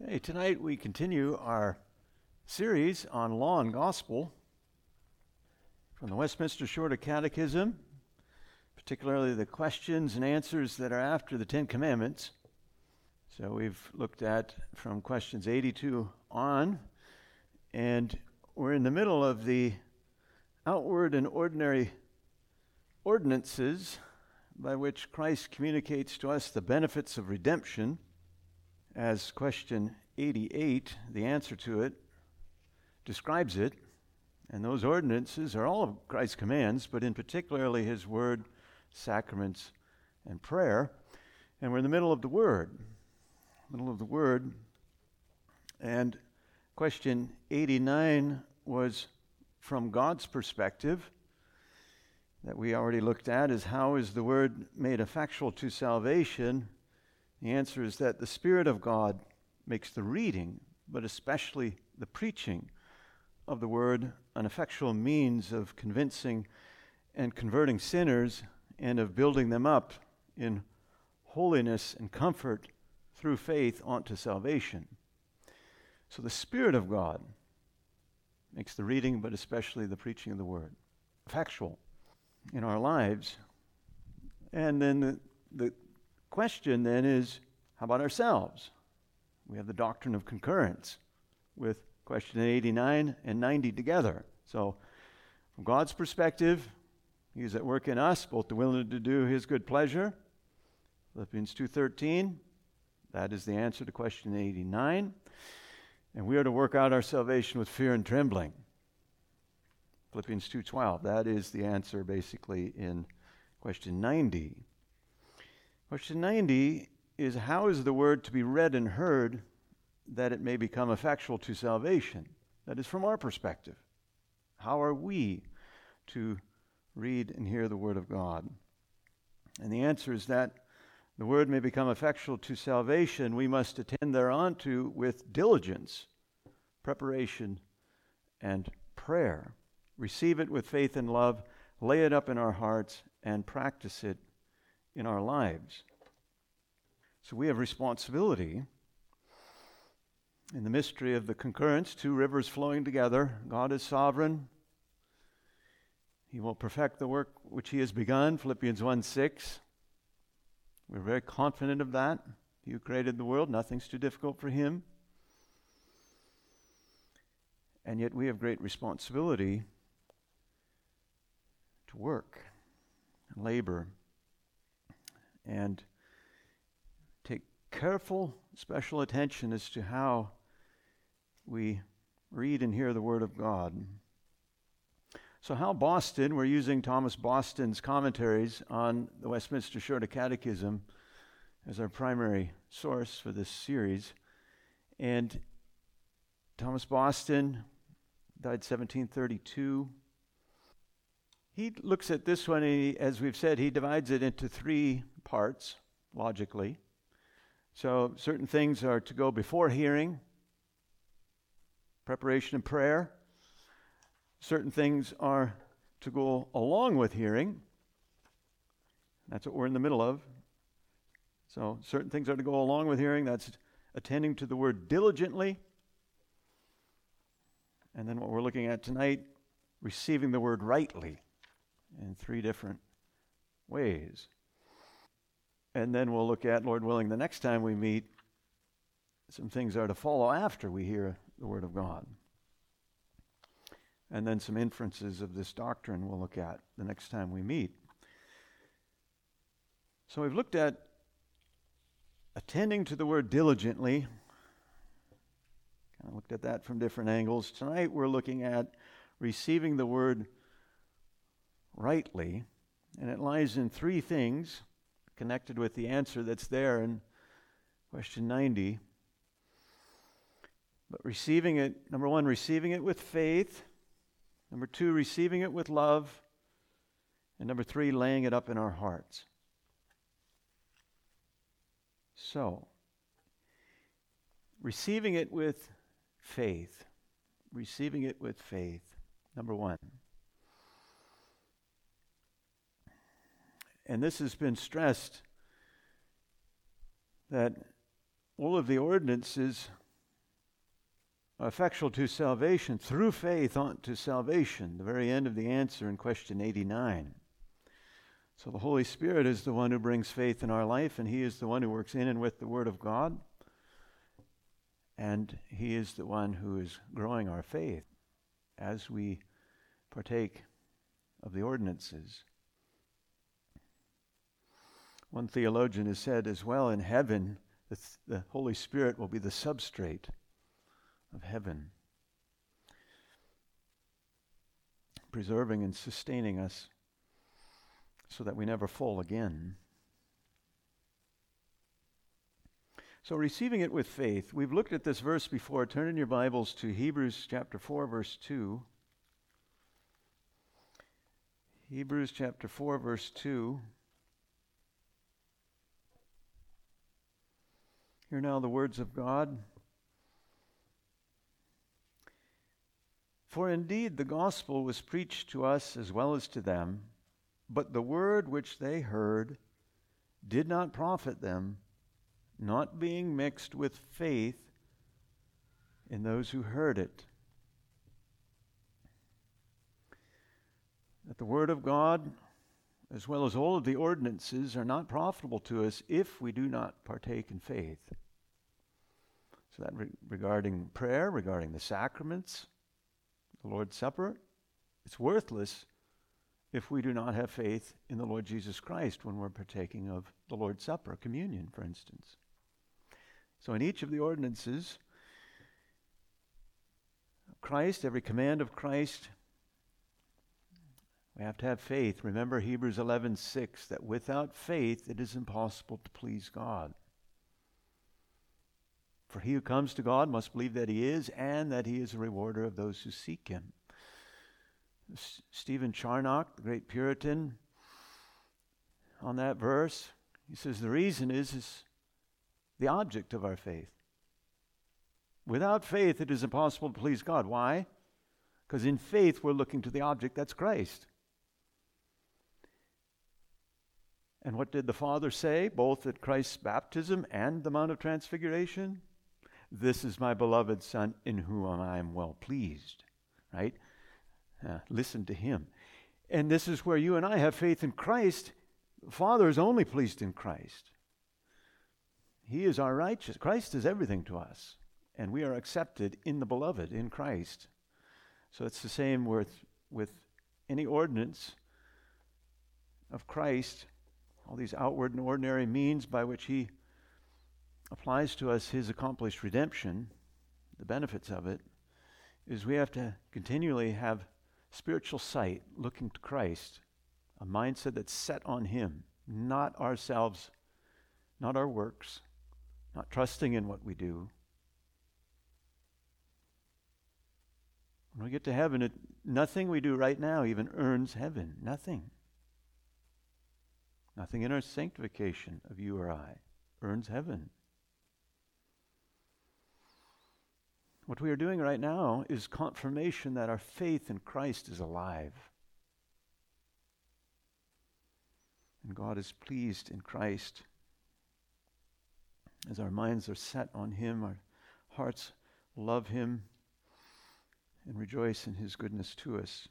Hey, tonight we continue our series on Law and Gospel from the Westminster Shorter Catechism, particularly the questions and answers that are after the Ten Commandments. So we've looked at from questions 82 on, and we're in the middle of the outward and ordinary ordinances by which Christ communicates to us the benefits of redemption. As question 88, the answer to it, describes it. And those ordinances are all of Christ's commands, but in particularly his word, sacraments, and prayer. And we're in the middle of the word. And question 89 was from God's perspective that we already looked at, is how is the word made effectual to salvation? The answer is that the Spirit of God makes the reading, but especially the preaching of the Word, an effectual means of convincing and converting sinners and of building them up in holiness and comfort through faith onto salvation. So the Spirit of God makes the reading, but especially the preaching of the Word, effectual in our lives. And then the question then is, how about ourselves? We have the doctrine of concurrence with question 89 and 90 together. So from God's perspective, he's at work in us, both the willing to do his good pleasure. Philippians 2:13, that is the answer to question 89. And we are to work out our salvation with fear and trembling. Philippians 2:12, that is the answer basically in question 90. Question 90 is, how is the word to be read and heard that it may become effectual to salvation? That is from our perspective. How are we to read and hear the word of God? And the answer is that the word may become effectual to salvation. We must attend thereunto with diligence, preparation, and prayer. Receive it with faith and love, lay it up in our hearts, and practice it in our lives. So we have responsibility in the mystery of the concurrence, two rivers flowing together. God is sovereign. He will perfect the work which he has begun, Philippians 1:6. We're very confident of that. He who created the world, nothing's too difficult for him. And yet we have great responsibility to work, labor, and take careful, special attention as to how we read and hear the Word of God. So Hal Boston, we're using Thomas Boston's commentaries on the Westminster Shorter Catechism as our primary source for this series. And Thomas Boston died 1732. He looks at this one, and as we've said, he divides it into three parts, logically. So certain things are to go before hearing, preparation and prayer. Certain things are to go along with hearing. That's what we're in the middle of. So certain things are to go along with hearing. That's attending to the word diligently. And then what we're looking at tonight, receiving the word rightly in three different ways. And then we'll look at, Lord willing, the next time we meet, some things are to follow after we hear the Word of God. And then some inferences of this doctrine we'll look at the next time we meet. So we've looked at attending to the Word diligently. Kind of looked at that from different angles. Tonight we're looking at receiving the Word rightly, and it lies in three things connected with the answer that's there in question 90. But receiving it, number one, receiving it with faith. Number two, receiving it with love. And number three, laying it up in our hearts. So, receiving it with faith. Receiving it with faith. Number one. And this has been stressed, that all of the ordinances effectual to salvation, through faith unto salvation, the very end of the answer in question 89. So the Holy Spirit is the one who brings faith in our life, and He is the one who works in and with the Word of God, and He is the one who is growing our faith as we partake of the ordinances. One theologian has said as well, in heaven, the Holy Spirit will be the substrate of heaven, preserving and sustaining us so that we never fall again. So receiving it with faith, we've looked at this verse before. Turn in your Bibles to Hebrews chapter 4, verse 2. Hebrews chapter 4, verse 2. Hear now the words of God. For indeed the gospel was preached to us as well as to them, but the word which they heard did not profit them, not being mixed with faith in those who heard it. That the word of God, as well as all of the ordinances, are not profitable to us if we do not partake in faith. So that regarding prayer, regarding the sacraments, the Lord's Supper, it's worthless if we do not have faith in the Lord Jesus Christ when we're partaking of the Lord's Supper, communion, for instance. So in each of the ordinances, Christ, every command of Christ, we have to have faith. Remember Hebrews 11:6, that without faith it is impossible to please God. For he who comes to God must believe that He is, and that He is a rewarder of those who seek Him. Stephen Charnock, the great Puritan, on that verse, he says the reason is the object of our faith. Without faith it is impossible to please God. Why? Because in faith we're looking to the object, that's Christ. And what did the Father say, both at Christ's baptism and the Mount of Transfiguration? This is my beloved Son, in whom I am well pleased. Right? Listen to Him. And this is where you and I have faith in Christ. The Father is only pleased in Christ. He is our righteous. Christ is everything to us. And we are accepted in the beloved, in Christ. So it's the same with any ordinance of Christ, all these outward and ordinary means by which He applies to us His accomplished redemption, the benefits of it, is we have to continually have spiritual sight looking to Christ, a mindset that's set on Him, not ourselves, not our works, not trusting in what we do. When we get to heaven, nothing we do right now even earns heaven. Nothing. Nothing in our sanctification of you or I earns heaven. What we are doing right now is confirmation that our faith in Christ is alive. And God is pleased in Christ. As our minds are set on Him, our hearts love Him and rejoice in His goodness to us.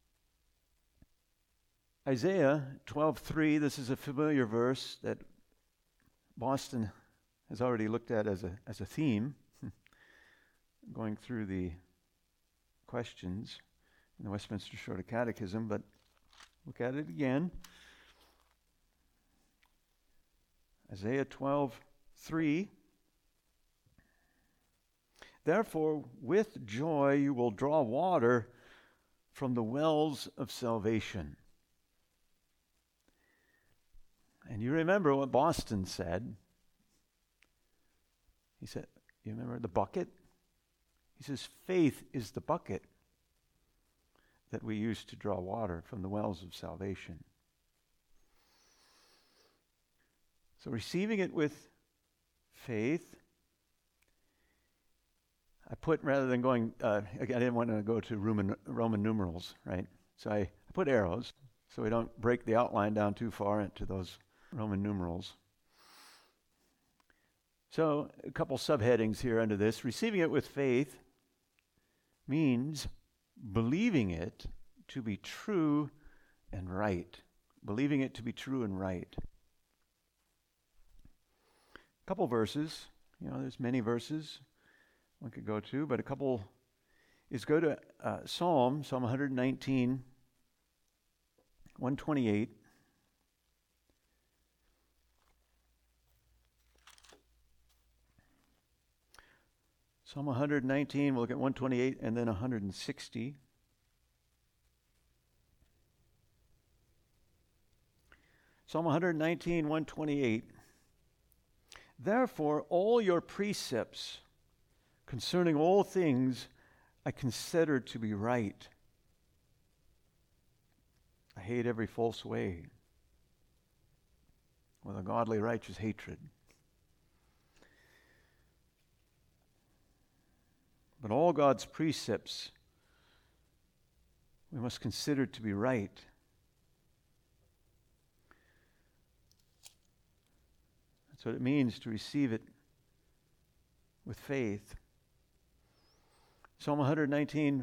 Isaiah 12:3, this is a familiar verse that Boston has already looked at as a theme, going through the questions in the Westminster Shorter Catechism, but look at it again. Isaiah 12:3. Therefore, with joy you will draw water from the wells of salvation. And you remember what Boston said. He said, you remember the bucket? He says, faith is the bucket that we use to draw water from the wells of salvation. So receiving it with faith, I put, rather than going, I didn't want to go to Roman numerals, right? So I put arrows so we don't break the outline down too far into those Roman numerals. So a couple subheadings here under this. Receiving it with faith. means believing it to be true and right. Believing it to be true and right. A couple verses. There's many verses one could go to, but a couple is go to Psalm 119, 128. Psalm 119, we'll look at 128 and then 160. Psalm 119, 128. Therefore, all your precepts concerning all things I consider to be right. I hate every false way with a godly, righteous hatred. But all God's precepts we must consider to be right. That's what it means to receive it with faith. Psalm 119,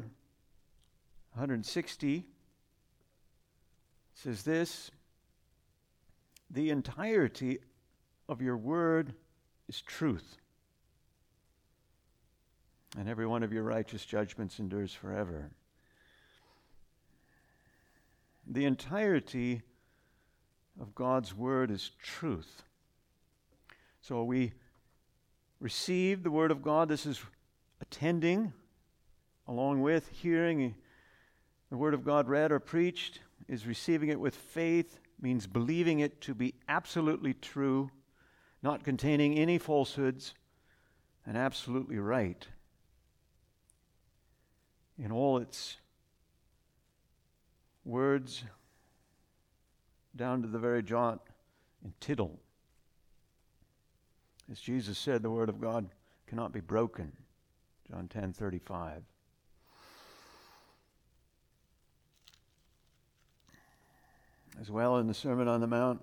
160 says this: the entirety of your word is truth, and every one of your righteous judgments endures forever. The entirety of God's word is truth. So we receive the word of God. This is attending, along with hearing the word of God read or preached, is receiving it with faith, means believing it to be absolutely true, not containing any falsehoods, and absolutely right in all its words, down to the very jot and tittle. As Jesus said, the word of God cannot be broken. John 10:35. As well in the Sermon on the Mount,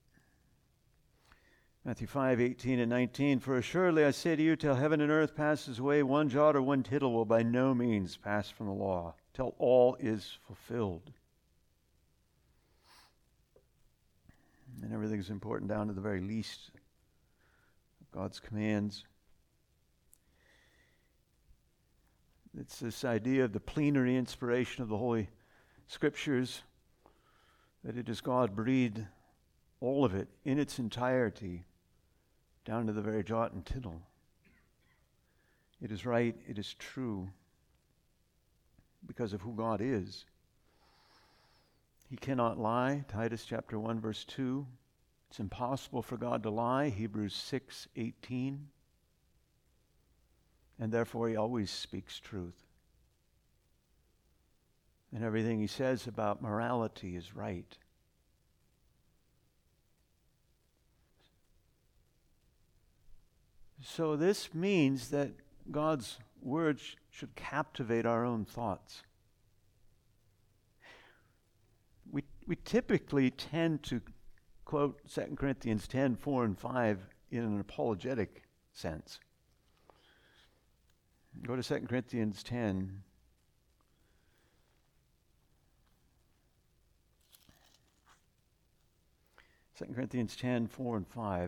Matthew 5:18 and 19, for assuredly I say to you, till heaven and earth passes away, one jot or one tittle will by no means pass from the law, till all is fulfilled. And everything's important down to the very least of God's commands. It's this idea of the plenary inspiration of the Holy Scriptures, that it is God-breathed, all of it, in its entirety, down to the very jot and tittle. It is right, it is true, because of who God is. He cannot lie, Titus chapter 1, verse 2. It's impossible for God to lie, Hebrews 6:18. And therefore he always speaks truth. And everything he says about morality is right. So this means that God's words should captivate our own thoughts. We typically tend to quote 2 Corinthians 10, 4 and 5 in an apologetic sense. Go to 2 Corinthians 10. Second Corinthians 10, 4 and 5.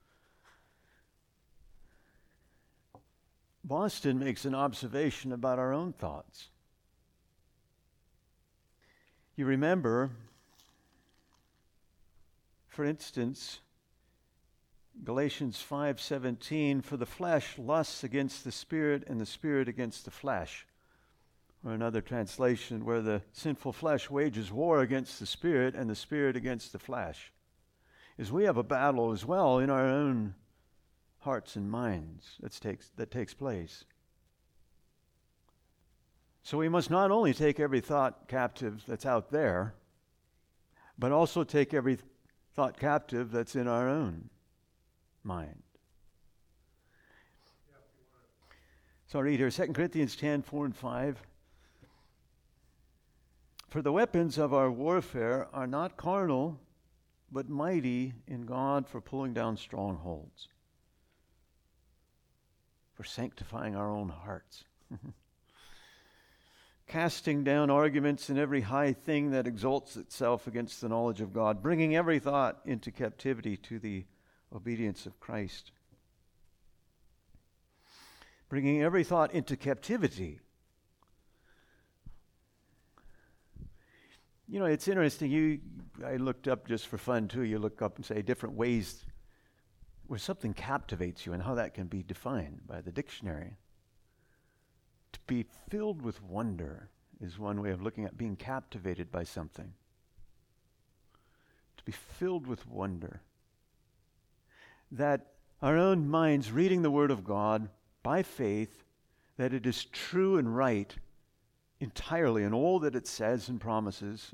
Boston makes an observation about our own thoughts. You remember, for instance, Galatians 5:17, for the flesh lusts against the spirit and the spirit against the flesh. Or another translation where the sinful flesh wages war against the spirit and the spirit against the flesh. Is we have a battle as well in our own hearts and minds that takes place. So we must not only take every thought captive that's out there, but also take every thought captive that's in our own mind. So I'll read here 2 Corinthians 10, 4 and 5. For the weapons of our warfare are not carnal, but mighty in God for pulling down strongholds, for sanctifying our own hearts, casting down arguments and every high thing that exalts itself against the knowledge of God, bringing every thought into captivity to the obedience of Christ. Bringing every thought into captivity. You know, it's interesting. I looked up just for fun too. You look up and say different ways where something captivates you and how that can be defined by the dictionary. To be filled with wonder is one way of looking at being captivated by something. To be filled with wonder. That our own minds reading the Word of God by faith, that it is true and right entirely in all that it says and promises,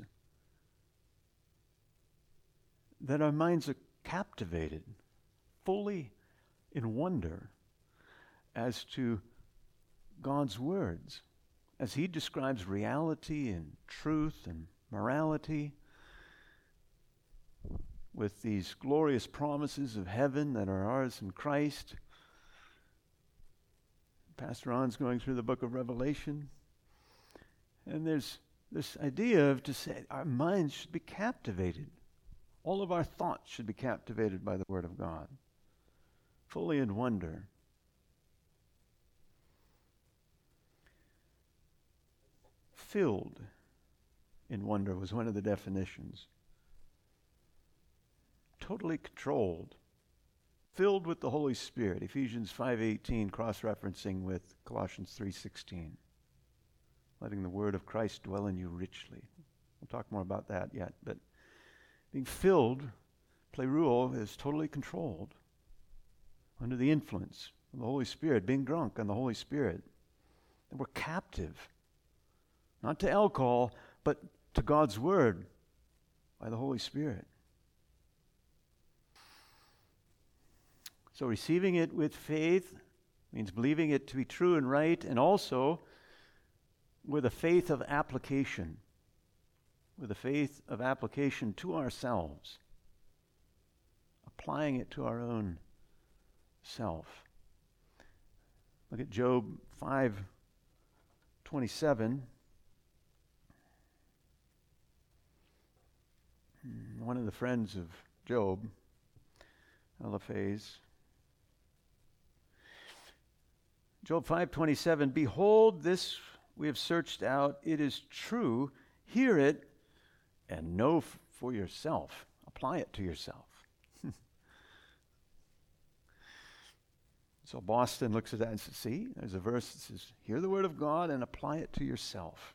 that our minds are captivated fully in wonder as to God's words, as He describes reality and truth and morality with these glorious promises of heaven that are ours in Christ. Pastor Ron's going through the book of Revelation, and there's this idea of to say our minds should be captivated. All of our thoughts should be captivated by the Word of God, fully in wonder. Filled in wonder was one of the definitions. Totally controlled. Filled with the Holy Spirit. Ephesians 5:18, cross-referencing with Colossians 3:16. Letting the word of Christ dwell in you richly. We'll talk more about that yet, but being filled, pleroo, is totally controlled. Under the influence of the Holy Spirit, being drunk on the Holy Spirit. And we're captive. Not to alcohol, but to God's Word by the Holy Spirit. So receiving it with faith means believing it to be true and right, and also with a faith of application. With a faith of application to ourselves. Applying it to our own self. Look at Job 5:27. One of the friends of Job, Eliphaz. Job 5:27, behold, this we have searched out. It is true. Hear it and know for yourself. Apply it to yourself. So Boston looks at that and says, see, there's a verse that says, hear the word of God and apply it to yourself.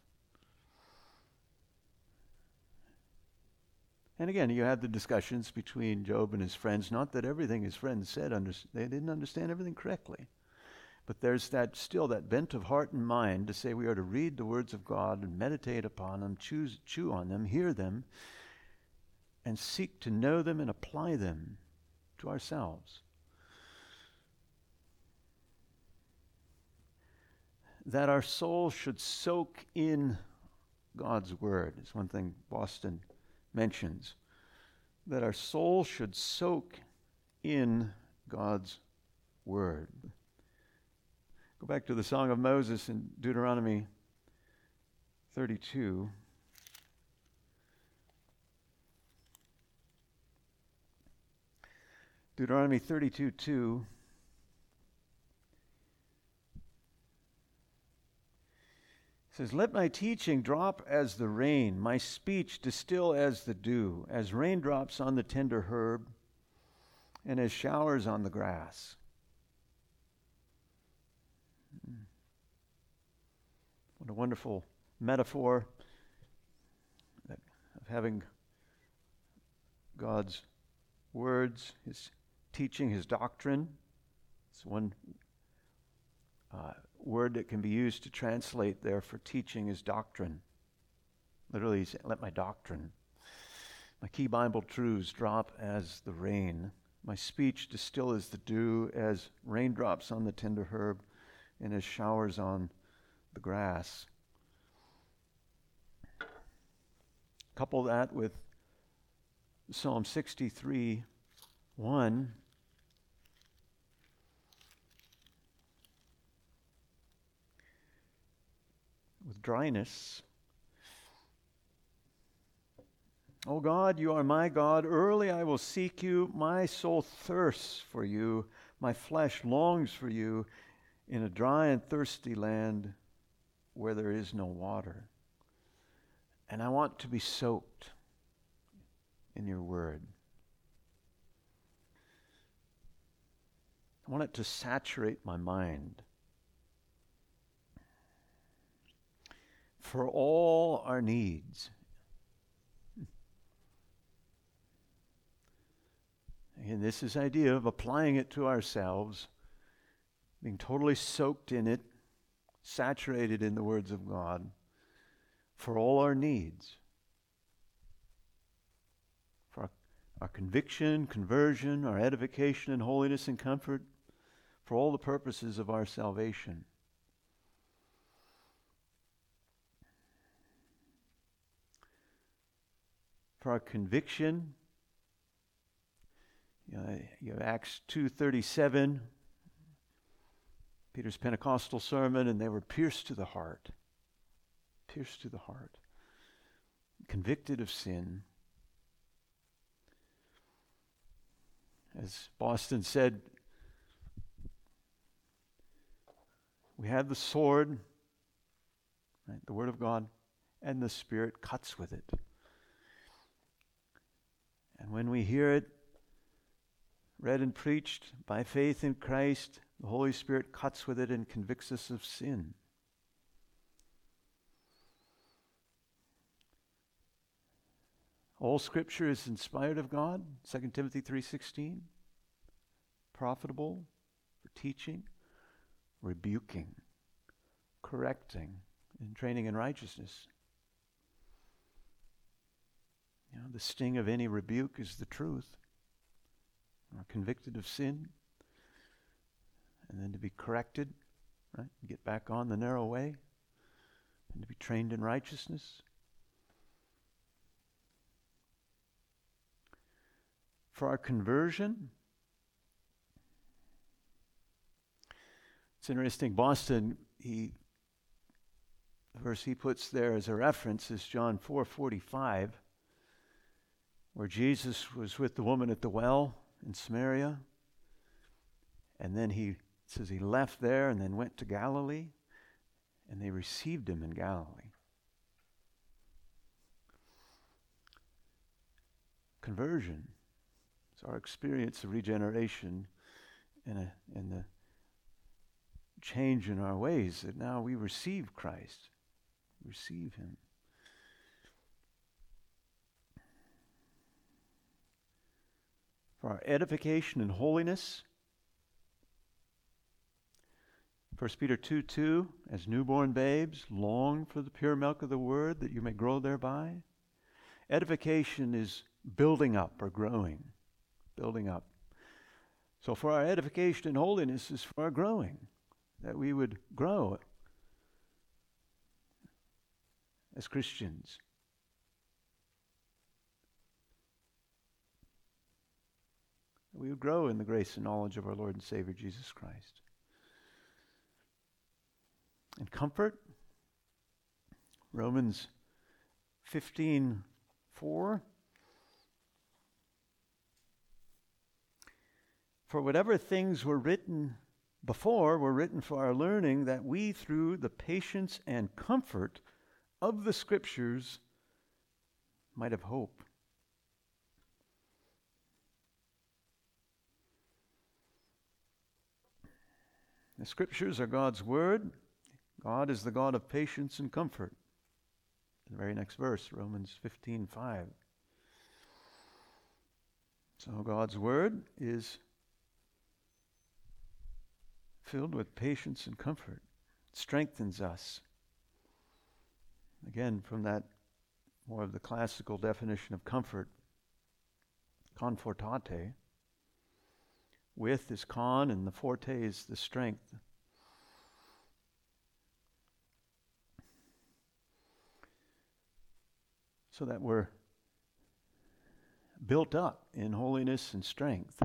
And again, you have the discussions between Job and his friends. Not that everything his friends said, they didn't understand everything correctly. But there's still that bent of heart and mind to say we are to read the words of God and meditate upon them, chew on them, hear them, and seek to know them and apply them to ourselves. That our soul should soak in God's word is one thing Boston mentions. That our soul should soak in God's word. Go back to the Song of Moses in Deuteronomy 32. Deuteronomy 32:2. Says, let my teaching drop as the rain, my speech distill as the dew, as raindrops on the tender herb, and as showers on the grass. What a wonderful metaphor of having God's words, His teaching, His doctrine. It's one word that can be used to translate there for teaching is doctrine. Literally, let my doctrine, my key Bible truths drop as the rain. My speech distill as the dew, as raindrops on the tender herb, and as showers on the grass. Couple that with Psalm 63:1. with dryness. O God, you are my God. Early I will seek you. My soul thirsts for you. My flesh longs for you in a dry and thirsty land where there is no water. And I want to be soaked in your word. I want it to saturate my mind. For all our needs. And this is the idea of applying it to ourselves, being totally soaked in it, saturated in the words of God, for all our needs. For our conviction, conversion, our edification and holiness and comfort, for all the purposes of our salvation. For our conviction, you have Acts 2:37, Peter's Pentecostal sermon, and they were pierced to the heart, convicted of sin. As Boston said, we have the sword, right, the Word of God, and the Spirit cuts with it. And when we hear it read and preached by faith in Christ, the Holy Spirit cuts with it and convicts us of sin. All Scripture is inspired of God, 2 Timothy 3:16, profitable for teaching, rebuking, correcting, and training in righteousness. The sting of any rebuke is the truth. We're convicted of sin, and then to be corrected, right? Get back on the narrow way, and to be trained in righteousness. For our conversion, it's interesting. Boston, the verse he puts there as a reference is John 4:45, where Jesus was with the woman at the well in Samaria, and then he says he left there and then went to Galilee, and they received him in Galilee. Conversion is our experience of regeneration and the change in our ways, that now we receive Christ, receive him. For our edification and holiness, 1 Peter 2:2, as newborn babes, long for the pure milk of the word, that you may grow thereby. Edification is building up or growing, building up. So for our edification and holiness is for our growing, that we would grow as Christians. We would grow in the grace and knowledge of our Lord and Savior Jesus Christ. And comfort, Romans 15:4. For whatever things were written before were written for our learning, that we through the patience and comfort of the Scriptures might have hope. The Scriptures are God's Word. God is the God of patience and comfort. The very next verse, Romans 15:5. So God's Word is filled with patience and comfort. It strengthens us. Again, from that more of the classical definition of comfort, confortate. With is con, and the forte is the strength. So that we're built up in holiness and strength.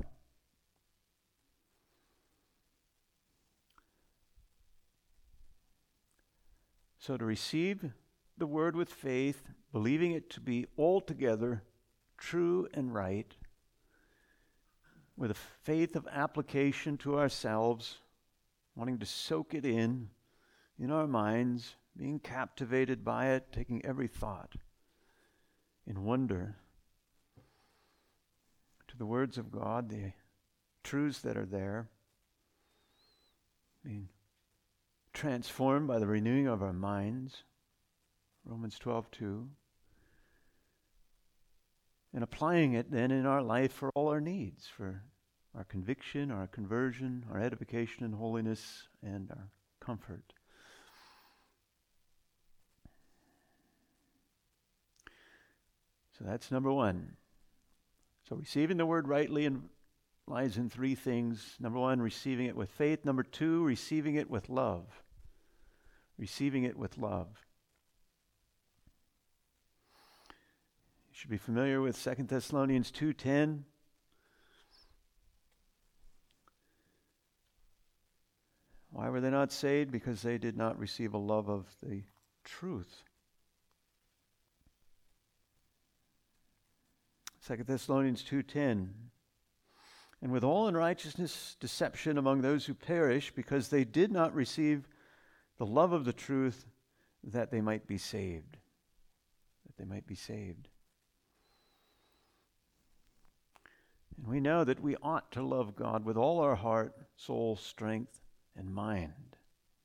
So to receive the word with faith, believing it to be altogether true and right, with a faith of application to ourselves, wanting to soak it in our minds, being captivated by it, taking every thought in wonder to the words of God, the truths that are there, being transformed by the renewing of our minds, Romans 12:2, and applying it then in our life for all our needs, for our conviction, our conversion, our edification and holiness, and our comfort. So that's number one. So receiving the word rightly lies in three things. Number one, receiving it with faith. Number two, receiving it with love. Receiving it with love. You should be familiar with 2 Thessalonians 2:10. Why were they not saved? Because they did not receive a love of the truth. 2 Thessalonians 2:10. And with all unrighteousness, deception among those who perish, because they did not receive the love of the truth, that they might be saved. That they might be saved. And we know that we ought to love God with all our heart, soul, strength, and mind.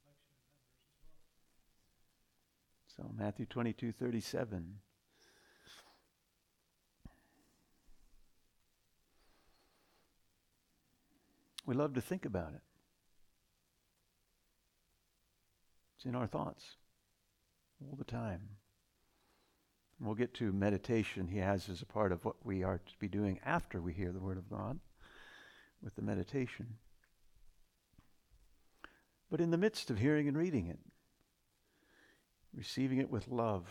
So Matthew 22:37. We love to think about it. It's in our thoughts all the time. And we'll get to meditation he has as a part of what we are to be doing after we hear the Word of God with the meditation. But in the midst of hearing and reading it, receiving it with love.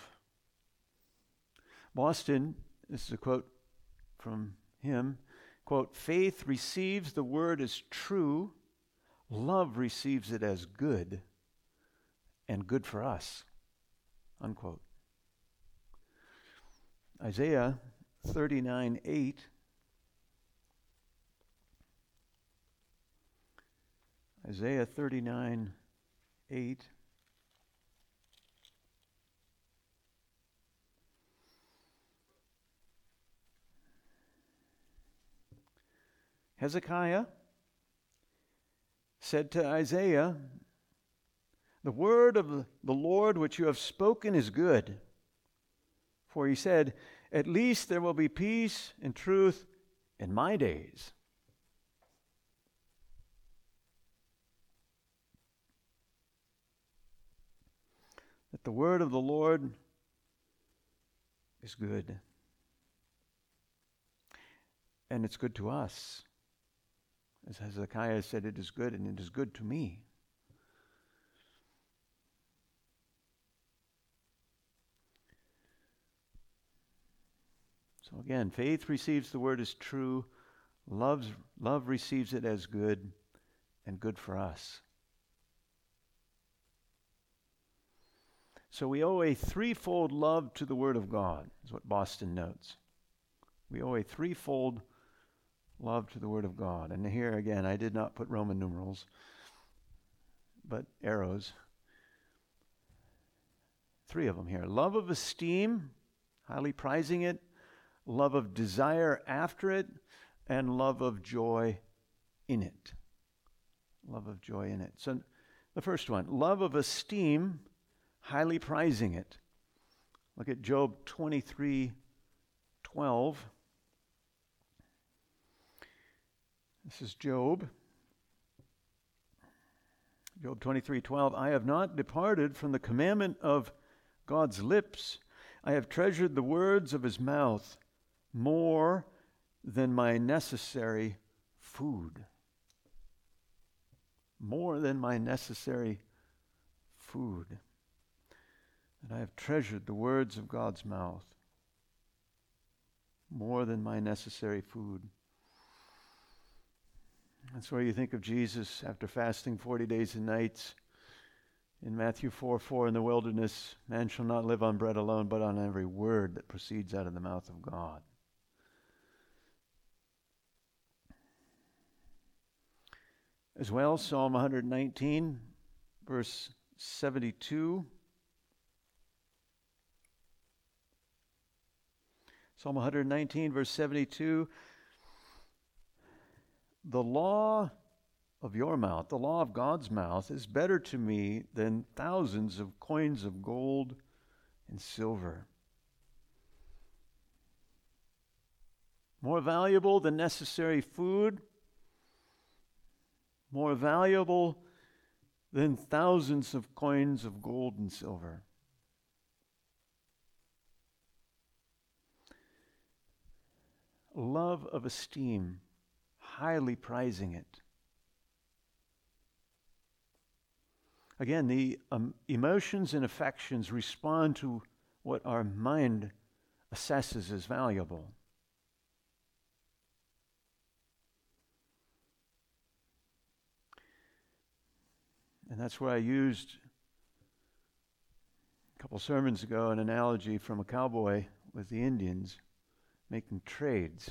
Boston, this is a quote from him, quote, "Faith receives the word as true, love receives it as good, and good for us," unquote. Isaiah 39:8. Isaiah 39:8. Hezekiah said to Isaiah, "The word of the Lord which you have spoken is good." For he said, "At least there will be peace and truth in my days." That the word of the Lord is good. And it's good to us. As Hezekiah said, it is good, and it is good to me. So again, faith receives the word as true, love receives it as good, and good for us. So we owe a threefold love to the Word of God, is what Boston notes. We owe a threefold love to the Word of God. And here again, I did not put Roman numerals, but arrows. Three of them here. Love of esteem, highly prizing it. Love of desire after it. And love of joy in it. Love of joy in it. So the first one, love of esteem, highly prizing it. Look at Job 23:12. This is Job. Job 23:12. "I have not departed from the commandment of God's lips. I have treasured the words of his mouth more than my necessary food." More than my necessary food. And I have treasured the words of God's mouth more than my necessary food. That's where you think of Jesus after fasting 40 days and nights, In Matthew 4:4, in the wilderness, man shall not live on bread alone, but on every word that proceeds out of the mouth of God. As well, Psalm 119, verse 72. Psalm 119, verse 72. The law of your mouth, the law of God's mouth, is better to me than thousands of coins of gold and silver. More valuable than necessary food, more valuable than thousands of coins of gold and silver. Love of esteem, highly prizing it. Again, the emotions and affections respond to what our mind assesses as valuable. And that's where I used a couple sermons ago an analogy from a cowboy with the Indians making trades.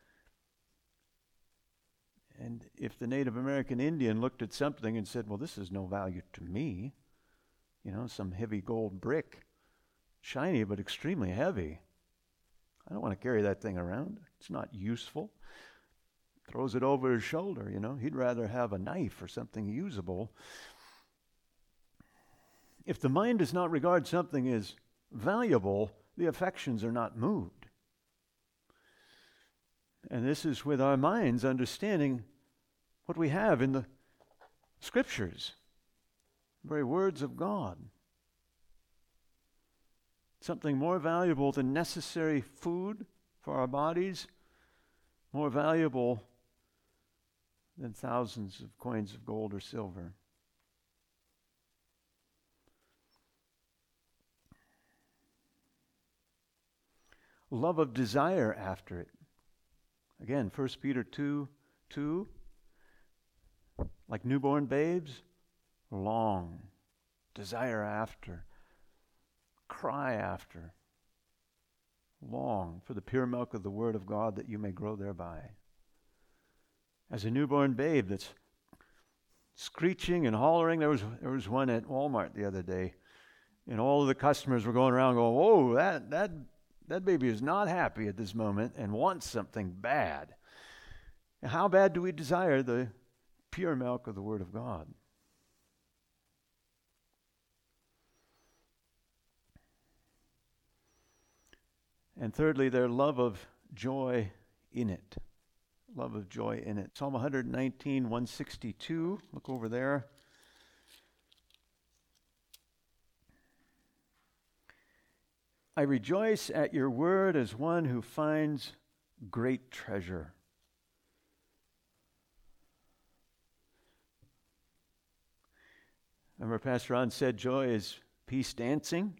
And if the Native American Indian looked at something and said, well, this is no value to me, some heavy gold brick, shiny but extremely heavy. I don't want to carry that thing around. It's not useful. Throws it over his shoulder, He'd rather have a knife or something usable. If the mind does not regard something as valuable, the affections are not moved. And this is with our minds understanding what we have in the Scriptures, the very words of God. Something more valuable than necessary food for our bodies, more valuable than thousands of coins of gold or silver. Love of desire after it. Again, 1 Peter 2:2, like newborn babes, long, desire after, cry after, long for the pure milk of the Word of God that you may grow thereby. As a newborn babe that's screeching and hollering, there was one at Walmart the other day, and all of the customers were going around going, whoa, that baby is not happy at this moment and wants something bad. And how bad do we desire the pure milk of the Word of God? And thirdly, their love of joy in it. Love of joy in it. Psalm 119, 162. Look over there. I rejoice at your word as one who finds great treasure. Remember Pastor Ron said joy is peace dancing?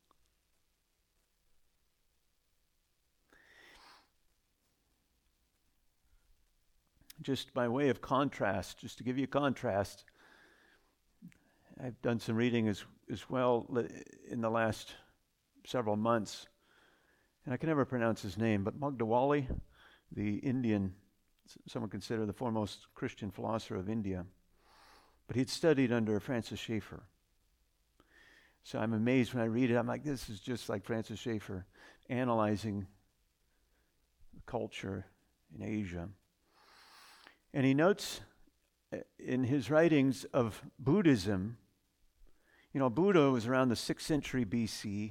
Just by way of contrast, just to give you a contrast, I've done some reading as well in the last several months, and I can never pronounce his name, but Magdawali, the Indian, some would consider the foremost Christian philosopher of India, but he'd studied under Francis Schaeffer. So I'm amazed when I read it. I'm like, this is just like Francis Schaeffer analyzing the culture in Asia. And he notes in his writings of Buddhism, Buddha was around the 6th century BC,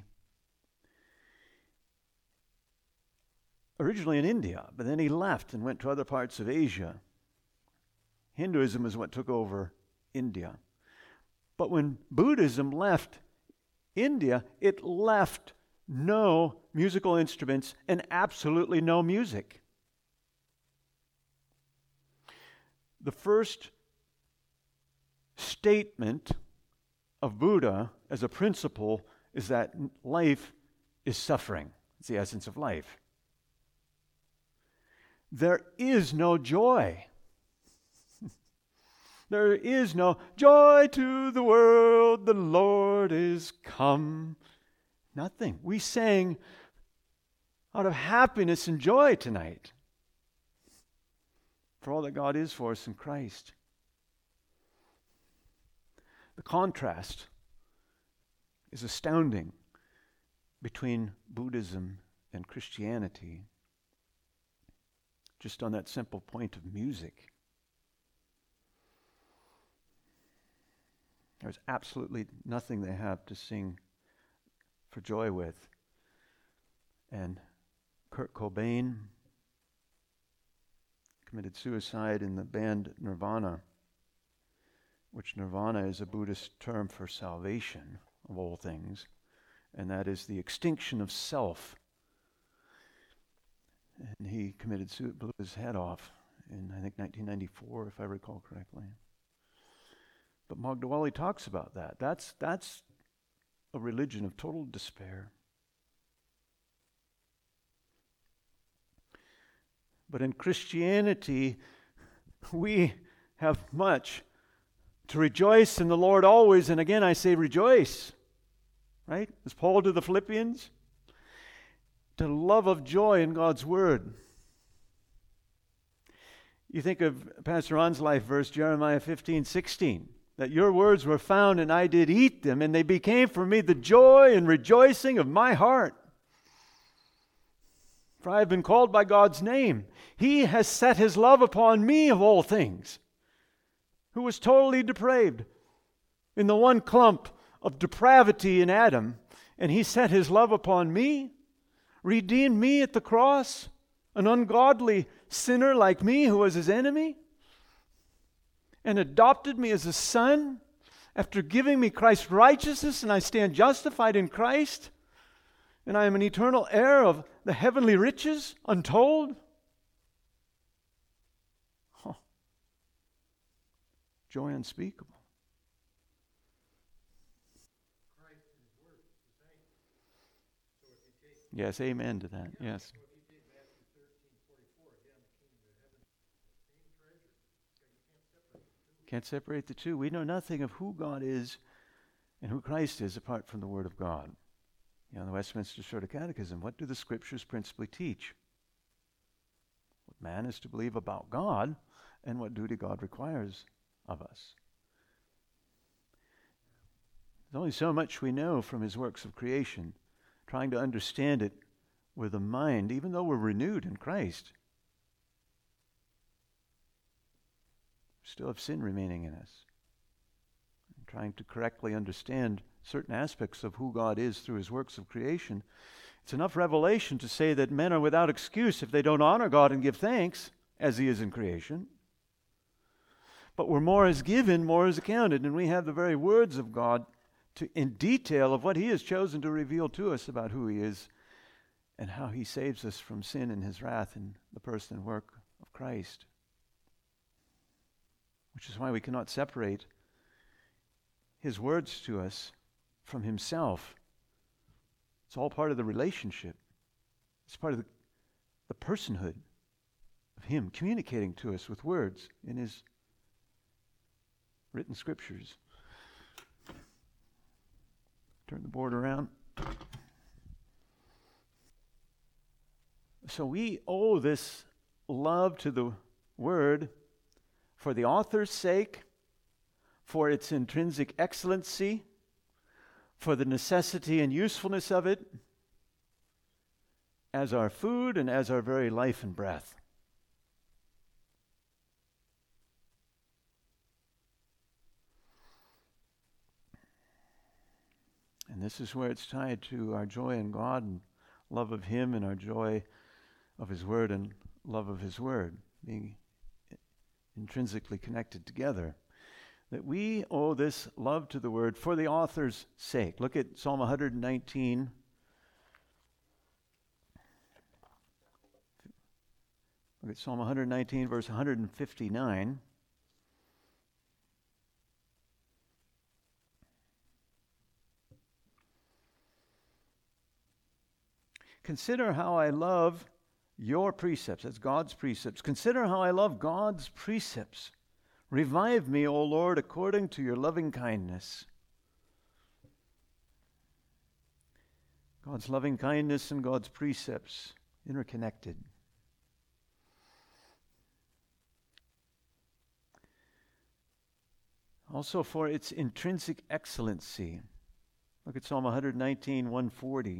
originally in India, but then he left and went to other parts of Asia. Hinduism is what took over India. But when Buddhism left India, it left no musical instruments and absolutely no music. The first statement of Buddha as a principle is that life is suffering. It's the essence of life. There is no joy. There is no joy to the world, the Lord is come. Nothing. We sang out of happiness and joy tonight for all that God is for us in Christ. The contrast is astounding between Buddhism and Christianity, just on that simple point of music. There's absolutely nothing they have to sing for joy with. And Kurt Cobain committed suicide in the band Nirvana, which Nirvana is a Buddhist term for salvation of all things, and that is the extinction of self. And he committed suicide, blew his head off in, I think, 1994, if I recall correctly. But Magdawali talks about that. That's a religion of total despair. But in Christianity, we have much to rejoice in the Lord always. And again, I say rejoice. Right? As Paul to the Philippians, to love of joy in God's Word. You think of Pastor Ron's life verse, Jeremiah 15:16, that your words were found and I did eat them, and they became for me the joy and rejoicing of my heart. For I have been called by God's name. He has set his love upon me of all things, who was totally depraved, in the one clump of depravity in Adam, and he set his love upon me, redeemed me at the cross, an ungodly sinner like me who was his enemy, and adopted me as a son after giving me Christ's righteousness, and I stand justified in Christ, and I am an eternal heir of the heavenly riches, untold. Oh, joy unspeakable. Yes, amen to that. Yes. Can't separate the two. We know nothing of who God is and who Christ is apart from the Word of God. You know, the Westminster Shorter of Catechism, what do the Scriptures principally teach? What man is to believe about God and what duty God requires of us. There's only so much we know from his works of creation, trying to understand it with a mind, even though we're renewed in Christ. We still have sin remaining in us. And trying to correctly understand certain aspects of who God is through his works of creation. It's enough revelation to say that men are without excuse if they don't honor God and give thanks, as he is in creation. But where more is given, more is accounted, and we have the very words of God in detail of what he has chosen to reveal to us about who he is and how he saves us from sin and his wrath in the person and work of Christ. Which is why we cannot separate his words to us from himself. It's all part of the relationship. It's part of the personhood of him communicating to us with words in his written scriptures. Turn the board around. So we owe this love to the Word for the author's sake, for its intrinsic excellency, for the necessity and usefulness of it, as our food and as our very life and breath. And this is where it's tied to our joy in God and love of him and our joy of his word and love of his word, being intrinsically connected together. That we owe this love to the word for the author's sake. Look at Psalm 119. Look at Psalm 119, verse 159. Consider how I love your precepts. That's God's precepts. Consider how I love God's precepts. Revive me, O Lord, according to your loving kindness. God's loving kindness and God's precepts interconnected. Also for its intrinsic excellency. Look at Psalm 119, 140.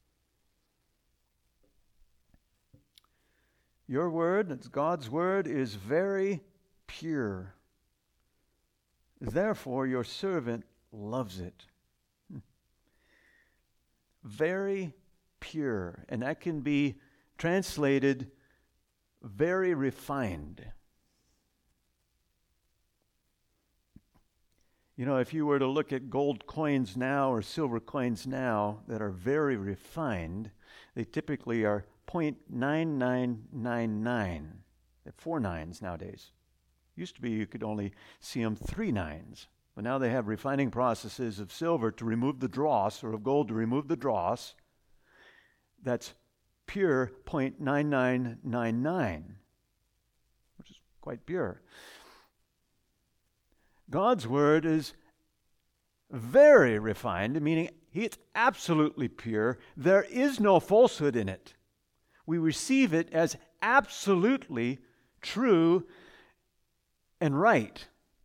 Your word, that's God's word, is very pure. Therefore, your servant loves it. Very pure. And that can be translated very refined. You know, if you were to look at gold coins now or silver coins now that are very refined, they typically are 0.9999. They're 4 nines nowadays. Used to be you could only see them 3 nines. But now they have refining processes of silver to remove the dross, or of gold to remove the dross. That's pure 0.9999, which is quite pure. God's word is very refined, meaning it's absolutely pure. There is no falsehood in it. We receive it as absolutely true and right.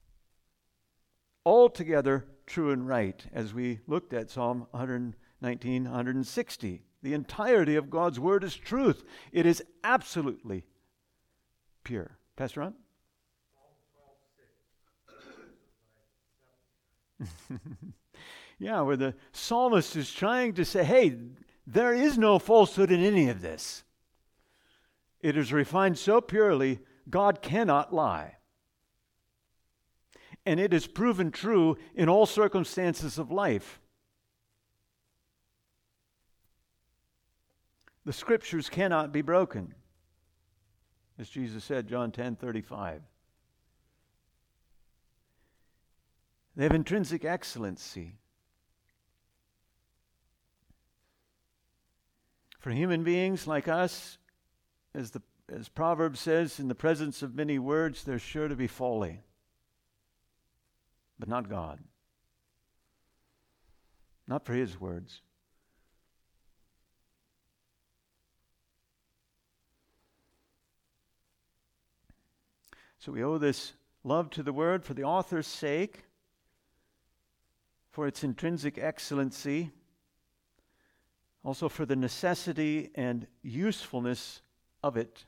Altogether true and right, as we looked at Psalm 119, 160. The entirety of God's word is truth. It is absolutely pure. Pastor Ron? Yeah, where the psalmist is trying to say, hey, there is no falsehood in any of this. It is refined so purely, God cannot lie. And it is proven true in all circumstances of life. The scriptures cannot be broken. As Jesus said, John 10:35. They have intrinsic excellency. For human beings like us, as Proverbs says, in the presence of many words, there's sure to be folly. But not God. Not for his words. So we owe this love to the word for the author's sake, for its intrinsic excellency, also for the necessity and usefulness of it.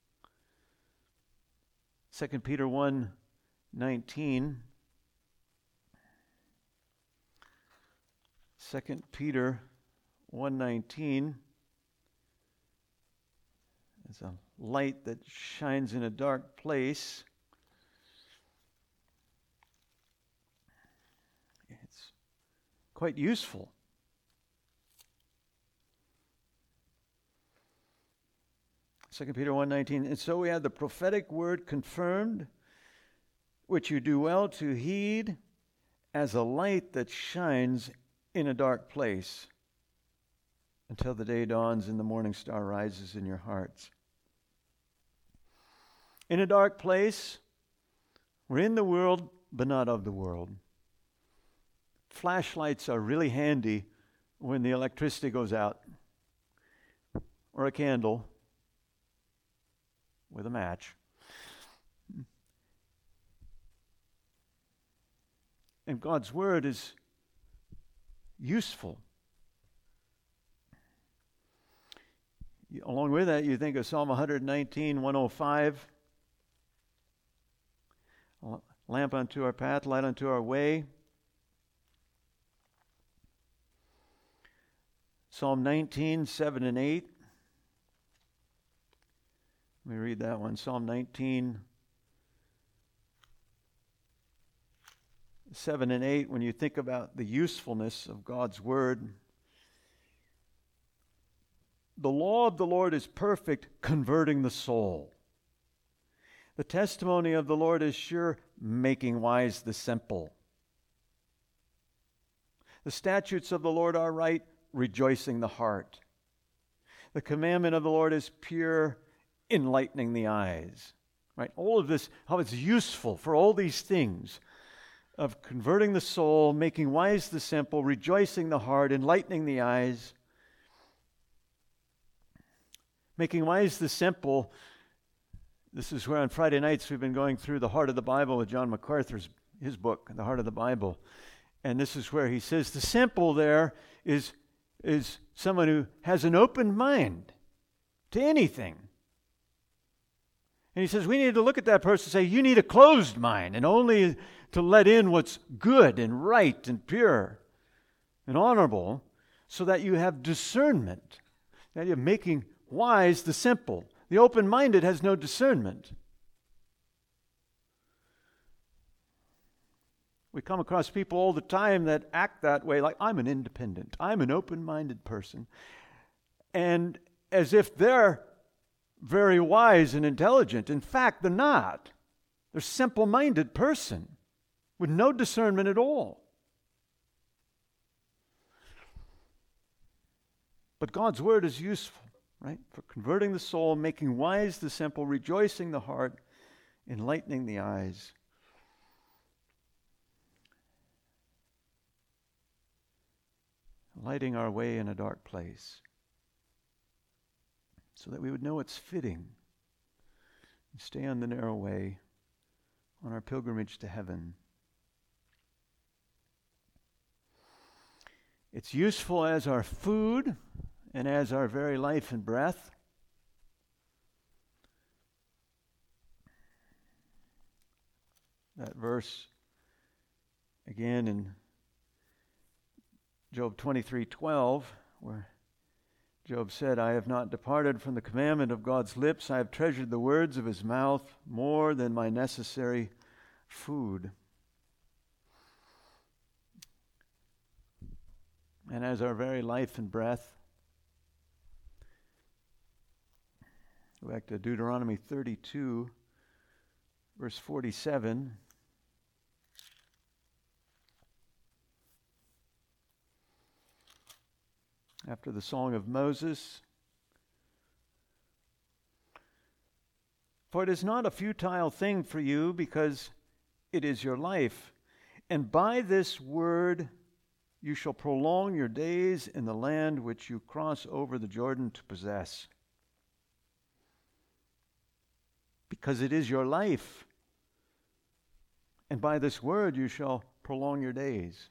2 Peter 1:19. 2 Peter 1:19 is a light that shines in a dark place. It's quite useful. Second Peter 1:19, and so we have the prophetic word confirmed, which you do well to heed, as a light that shines in a dark place until the day dawns and the morning star rises in your hearts. In a dark place, we're in the world, but not of the world. Flashlights are really handy when the electricity goes out, or a candle with a match. And God's word is useful. Along with that, you think of Psalm 119, 105. Lamp unto our path, light unto our way. Psalm 19, 7 and 8. Let me read that one. Psalm 19, 7 and 8. When you think about the usefulness of God's word, the law of the Lord is perfect, converting the soul. The testimony of the Lord is sure, making wise the simple. The statutes of the Lord are right, rejoicing the heart. The commandment of the Lord is pure, enlightening the eyes. right? All of this, how it's useful for all these things of converting the soul, making wise the simple, rejoicing the heart, enlightening the eyes. Making wise the simple. This is where on Friday nights we've been going through the Heart of the Bible with John MacArthur's his book, The Heart of the Bible. And this is where he says the simple there is someone who has an open mind to anything. And he says we need to look at that person and say, you need a closed mind and only to let in what's good and right and pure and honorable so that you have discernment. That you're making wise the simple. The open-minded has no discernment. We come across people all the time that act that way, like, I'm an independent, I'm an open-minded person. And as if they're very wise and intelligent. In fact, they're not. They're a simple-minded person with no discernment at all. But God's word is useful, right? For converting the soul, making wise the simple, rejoicing the heart, enlightening the eyes. Lighting our way in a dark place so that we would know it's fitting and stay on the narrow way on our pilgrimage to heaven. It's useful as our food and as our very life and breath. That verse again in Job 23:12, where Job said, I have not departed from the commandment of God's lips. I have treasured the words of his mouth more than my necessary food. And as our very life and breath, go back to Deuteronomy 32, verse 47. After the Song of Moses, for it is not a futile thing for you, because it is your life. And by this word you shall prolong your days in the land which you cross over the Jordan to possess. Because it is your life. And by this word you shall prolong your days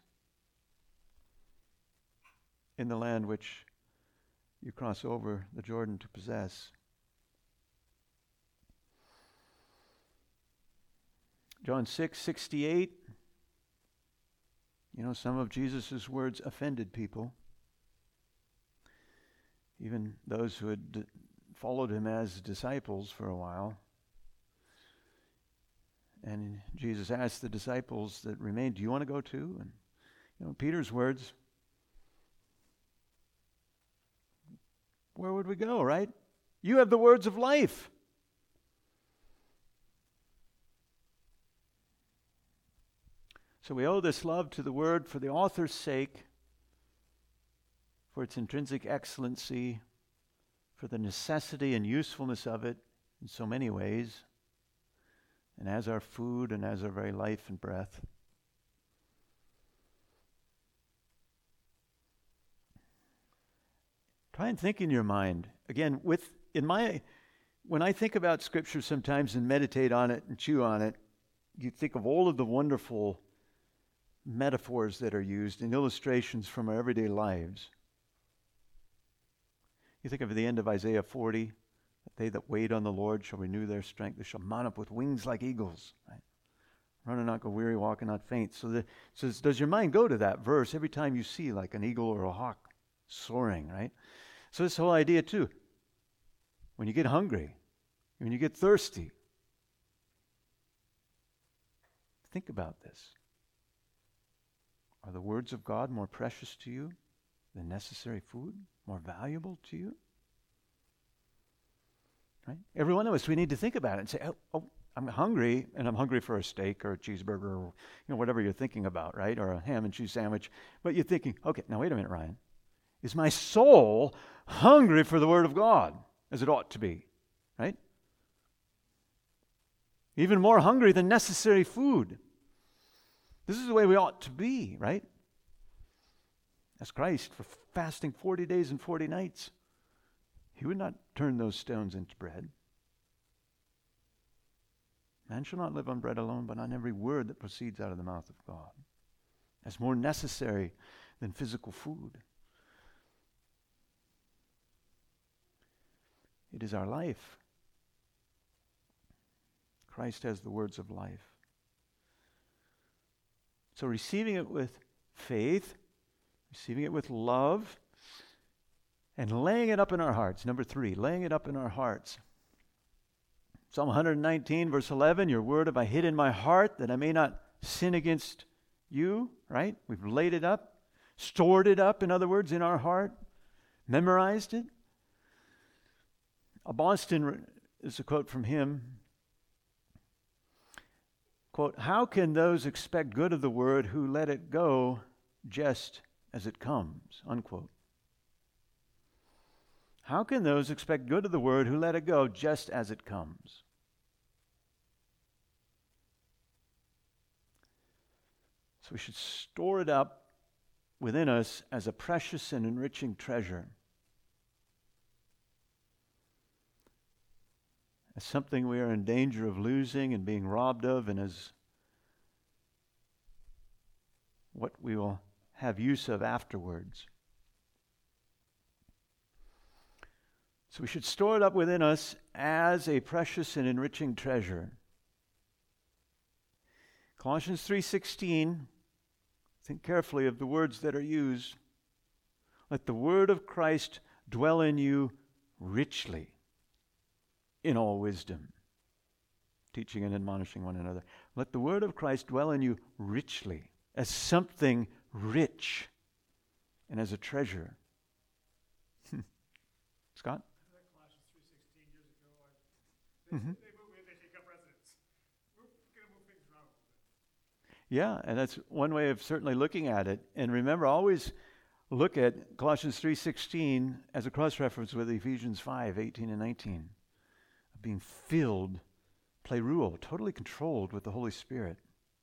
in the land which you cross over the Jordan to possess. John 6:68. You know, some of Jesus' words offended people. Even those who had followed him as disciples for a while. And Jesus asked the disciples that remained, do you want to go too? And you know, Peter's words, where would we go, right? You have the words of life. So we owe this love to the word for the author's sake, for its intrinsic excellency, for the necessity and usefulness of it in so many ways, and as our food and as our very life and breath. Try and think in your mind. Again, when I think about Scripture sometimes and meditate on it and chew on it, you think of all of the wonderful metaphors that are used and illustrations from our everyday lives. You think of the end of Isaiah 40, they that wait on the Lord shall renew their strength. They shall mount up with wings like eagles. Right? Run and not go weary, walk and not faint. So does your mind go to that verse every time you see like an eagle or a hawk soaring, right? So this whole idea too, when you get hungry, when you get thirsty, think about this. Are the words of God more precious to you than necessary food? More valuable to you? Right? Every one of us, we need to think about it and say, oh, I'm hungry, and I'm hungry for a steak or a cheeseburger or whatever you're thinking about, right? Or a ham and cheese sandwich. But you're thinking, okay, now wait a minute, Ryan. Is my soul hungry for the Word of God, as it ought to be, right? even more hungry than necessary food. This is the way we ought to be, right? As Christ, for fasting 40 days and 40 nights, he would not turn those stones into bread. Man shall not live on bread alone, but on every word that proceeds out of the mouth of God. That's more necessary than physical food. It is our life. Christ has the words of life. So receiving it with faith, receiving it with love, and laying it up in our hearts. Number 3, laying it up in our hearts. Psalm 119, verse 11, your word have I hid in my heart that I may not sin against you, right? We've laid it up, stored it up, in other words, in our heart, memorized it. Boston is a quote from him. Quote, how can those expect good of the word who let it go just as it comes? Unquote. How can those expect good of the word who let it go just as it comes? So we should store it up within us as a precious and enriching treasure. As something we are in danger of losing and being robbed of, and as what we will have use of afterwards. So we should store it up within us as a precious and enriching treasure. Colossians 3:16, think carefully of the words that are used. Let the word of Christ dwell in you richly in all wisdom, teaching and admonishing one another. Let the word of Christ dwell in you richly, as something rich and as a treasure. Scott? Colossians 3:16 years ago, they take up residence. We're going to move things around a little bit. Yeah, and that's one way of certainly looking at it. And remember, always look at Colossians 3:16 as a cross-reference with Ephesians 5:18 and 19. Being filled, pleroo, totally controlled with the Holy Spirit.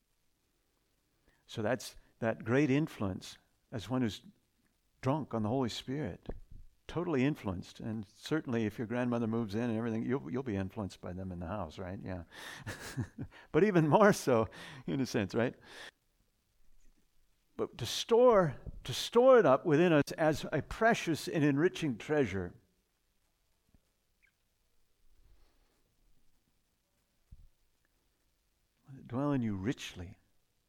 So that's that great influence as one who's drunk on the Holy Spirit, totally influenced. And certainly if your grandmother moves in and everything, you'll be influenced by them in the house, right? Yeah. But even more so, in a sense, right? But to store it up within us as a precious and enriching treasure. Dwell in you richly.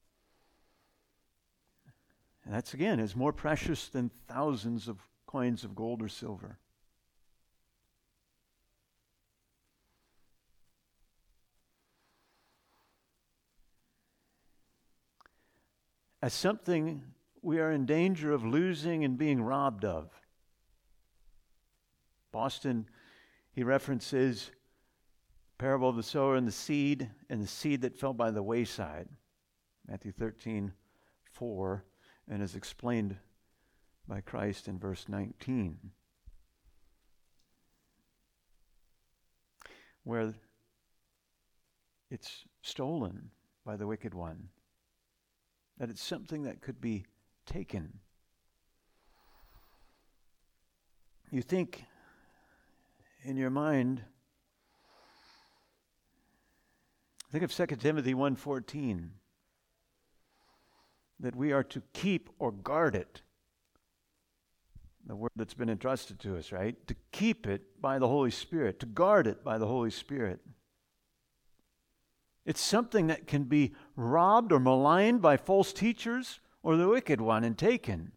And that's, again, is more precious than thousands of coins of gold or silver. As something we are in danger of losing and being robbed of. Boston, he references parable of the sower and the seed that fell by the wayside. Matthew 13:4, and is explained by Christ in verse 19. Where it's stolen by the wicked one. That it's something that could be taken. You think in your mind, think of 2 Timothy 1:14, that we are to keep or guard it. The word that's been entrusted to us, right? To keep it by the Holy Spirit, to guard it by the Holy Spirit. It's something that can be robbed or maligned by false teachers or the wicked one and taken.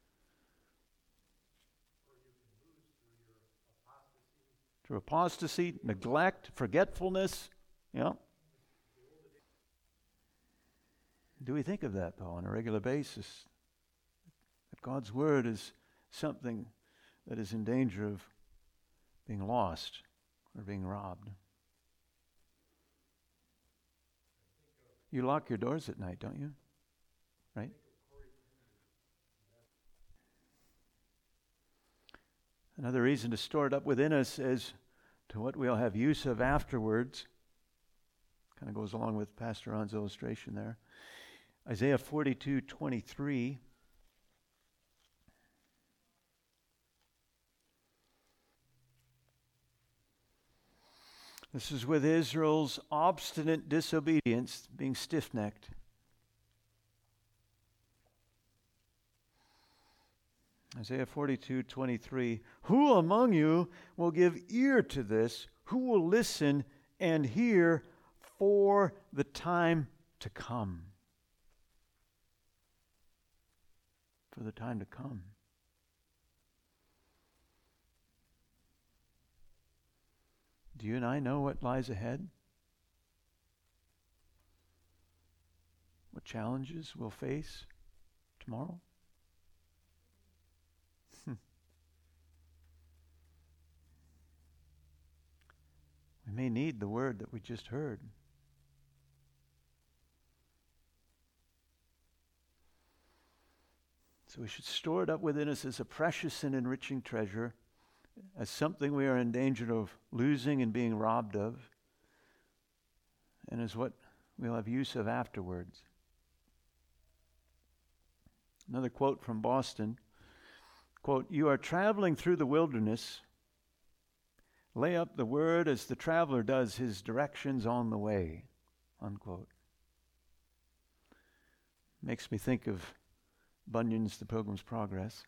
Through apostasy, neglect, forgetfulness, Do we think of that, though, on a regular basis? That God's Word is something that is in danger of being lost or being robbed. You lock your doors at night, don't you? Right? Another reason to store it up within us is to what we'll have use of afterwards. Kind of goes along with Pastor Ron's illustration there. Isaiah 42:23. This is with Israel's obstinate disobedience, being stiff-necked. Isaiah 42:23. Who among you will give ear to this? Who will listen and hear for the time to come? For the time to come. Do you and I know what lies ahead? What challenges we'll face tomorrow? We may need the word that we just heard. So we should store it up within us as a precious and enriching treasure, as something we are in danger of losing and being robbed of, and as what we'll have use of afterwards. Another quote from Boston, quote, "You are traveling through the wilderness. Lay up the word as the traveler does his directions on the way," unquote. Makes me think of Bunyan's The Pilgrim's Progress.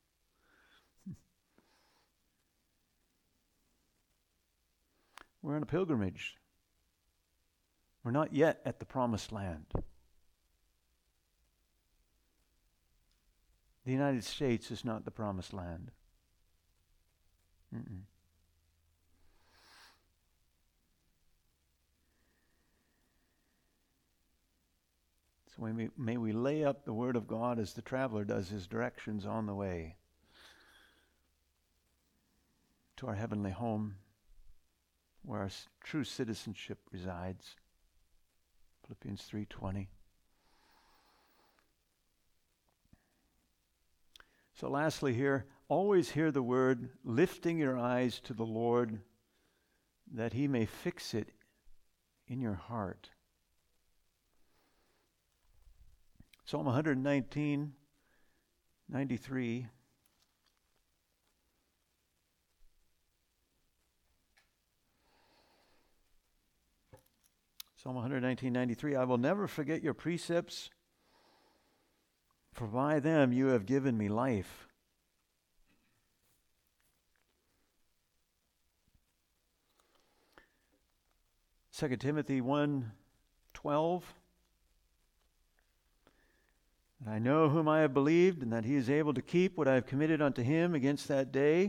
We're on a pilgrimage. We're not yet at the promised land. The United States is not the promised land. So may we lay up the Word of God as the traveler does his directions on the way to our heavenly home, where our true citizenship resides. Philippians 3:20. So lastly here, always hear the word, lifting your eyes to the Lord, that he may fix it in your heart. Psalm 119:93. Psalm 119:93, I will never forget your precepts, for by them you have given me life. Second Timothy 1:12, and I know whom I have believed, and that he is able to keep what I have committed unto him against that day.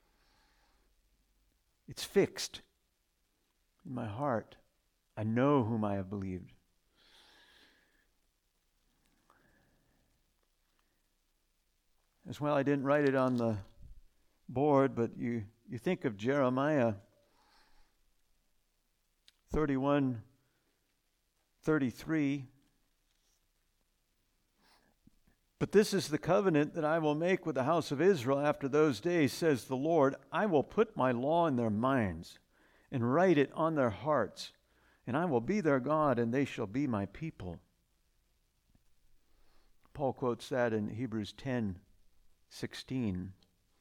It's fixed in my heart. I know whom I have believed. As well, I didn't write it on the board, but you think of Jeremiah 31:33. But this is the covenant that I will make with the house of Israel after those days, says the Lord. I will put my law in their minds and write it on their hearts. And I will be their God, and they shall be my people. Paul quotes that in Hebrews 10:16.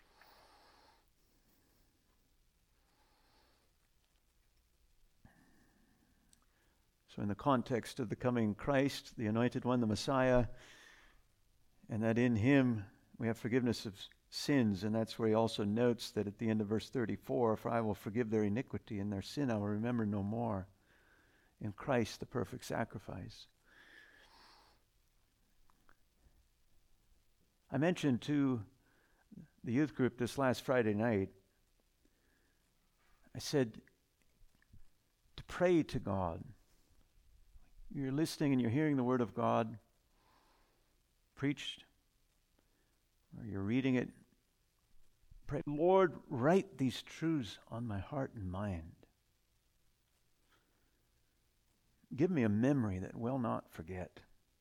So in the context of the coming Christ, the Anointed One, the Messiah, and that in him we have forgiveness of sins, and that's where he also notes that at the end of verse 34, for I will forgive their iniquity, and their sin I will remember no more. In Christ, the perfect sacrifice. I mentioned to the youth group this last Friday night, I said to pray to God. You're listening and you're hearing the Word of God preached, or you're reading it. Pray, Lord, write these truths on my heart and mind. Give me a memory that will not forget.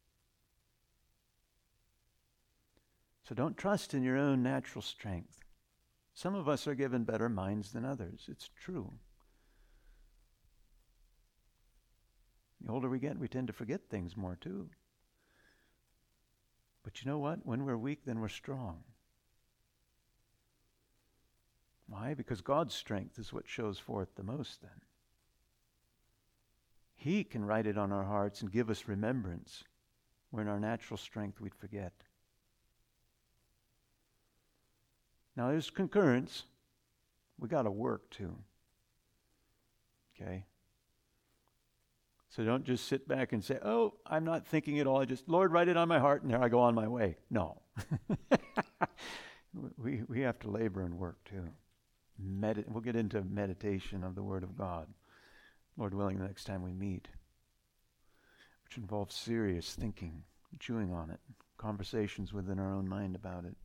So don't trust in your own natural strength. Some of us are given better minds than others. It's true. The older we get, we tend to forget things more too. But you know what? When we're weak, then we're strong. Why? Because God's strength is what shows forth the most then. He can write it on our hearts and give us remembrance where in our natural strength we'd forget. Now there's concurrence. We got to work too. Okay? So don't just sit back and say, oh, I'm not thinking at all. I just, Lord, write it on my heart, and there I go on my way. No. we have to labor and work too. We'll get into meditation of the Word of God, Lord willing, the next time we meet, which involves serious thinking, chewing on it, conversations within our own mind about it.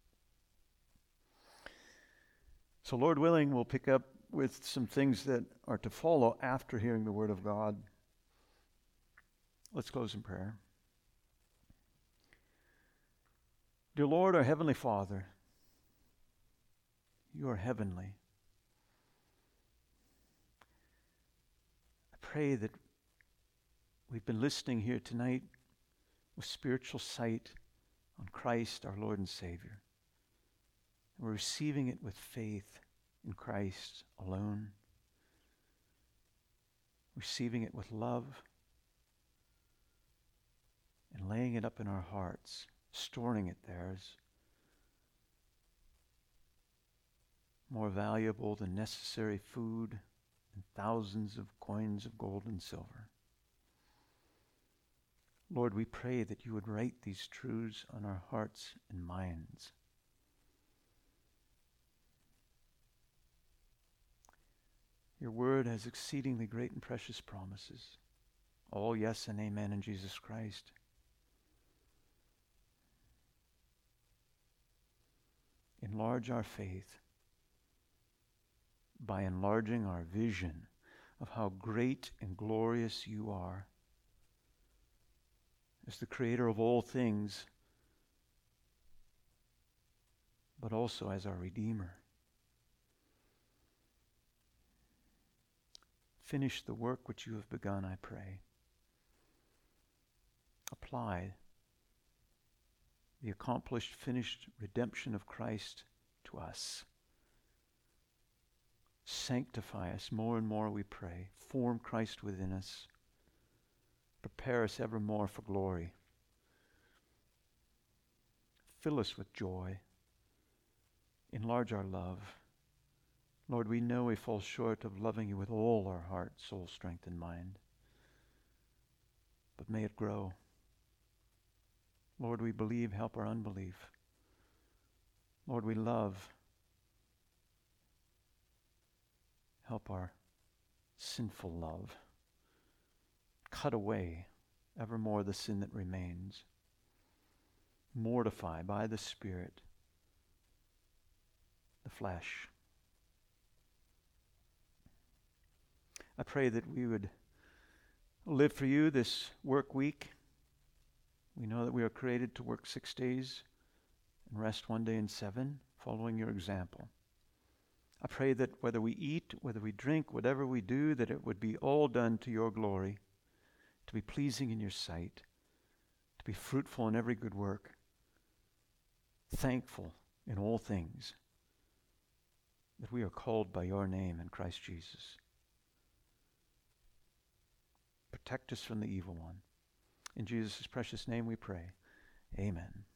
So Lord willing, we'll pick up with some things that are to follow after hearing the Word of God. Let's close in prayer. Dear Lord, our Heavenly Father, you are heavenly. I pray that we've been listening here tonight with spiritual sight on Christ, our Lord and Savior. We're receiving it with faith in Christ alone. Receiving it with love and laying it up in our hearts, storing it there as more valuable than necessary food and thousands of coins of gold and silver. Lord, we pray that you would write these truths on our hearts and minds. Your word has exceedingly great and precious promises. All yes and amen in Jesus Christ. Enlarge our faith by enlarging our vision of how great and glorious you are as the creator of all things, but also as our Redeemer. Finish the work which you have begun, I pray. Apply the accomplished, finished redemption of Christ to us. Sanctify us more and more, we pray. Form Christ within us. Prepare us evermore for glory. Fill us with joy. Enlarge our love. Lord, we know we fall short of loving you with all our heart, soul, strength, and mind. But may it grow. Lord, we believe, help our unbelief. Lord, we love, help our sinful love. Cut away evermore the sin that remains. Mortify by the Spirit the flesh. I pray that we would live for you this work week. We know that we are created to work 6 days and rest 1 day in 7, following your example. I pray that whether we eat, whether we drink, whatever we do, that it would be all done to your glory, to be pleasing in your sight, to be fruitful in every good work, thankful in all things, that we are called by your name in Christ Jesus. Protect us from the evil one. In Jesus' precious name we pray. Amen.